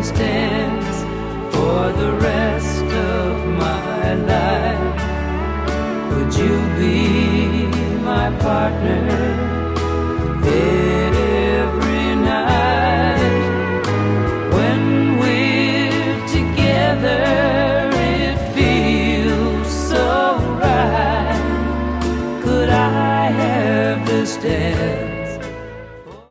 this dance for the rest of my life. Would you be my partner every night? When we're together, it feels so right. Could I have this dance